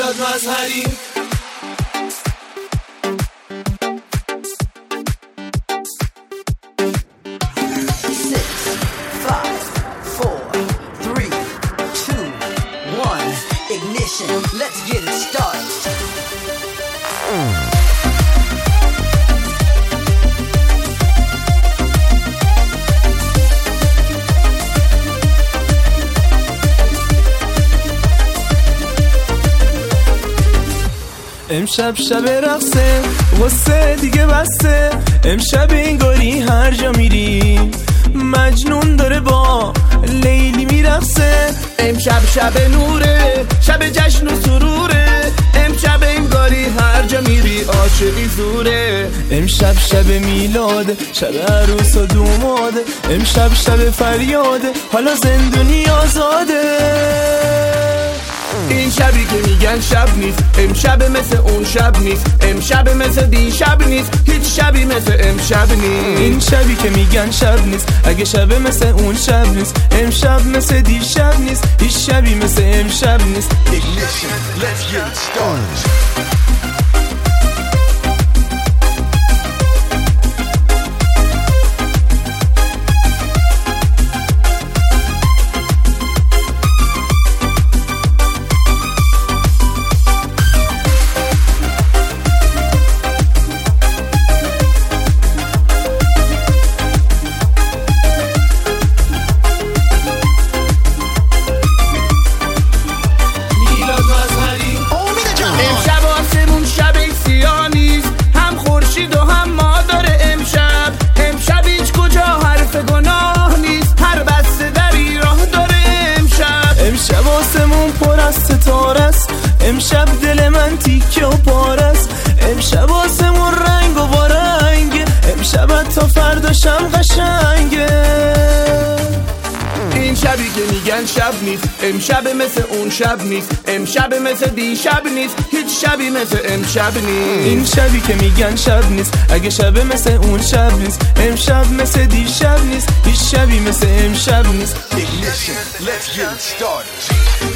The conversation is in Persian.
میلاد مظهری. Let's get it started. امشب شب رقصه واسه دیگه بسته، امشب انگاری هر جا میری مجنون داره با لیلی میرقصه. امشب شب نوره، شب جشن و سروره، امشب انگاری هر جا میری عاشقی زوره. امشب شب میلاده، شب عروس و دوماده، امشب شب فریاده، حالا زندونی آزاده. این شبی که میگن شب نیست، امشب مثل اون شب نیست، امشب مثل دیشب نیست، هیچ شبی مثل امشب نیست. این شبی که میگن شب نیست، اگه شب مثل اون شب نیست، امشب مثل دیشب نیست، هیچ شبی مثل امشب نیست. Ignition, let's get it started. امشب دل من تیکه و پارست، امشب آسمون رنگ و بارنگه، امشب تا فرداشم قشنگه. این شبی که میگن شب نیست، امشب مثل اون شب نیست، امشب مثل دیشب نیست، هیچ شبی مثل امشب نیست. این شبی که میگن شب نیست، اگه شب مثل اون شب نیست، امشب مثل دیشب نیست، هیچ شبی مثل امشب نیست. Ignition, let's get it started.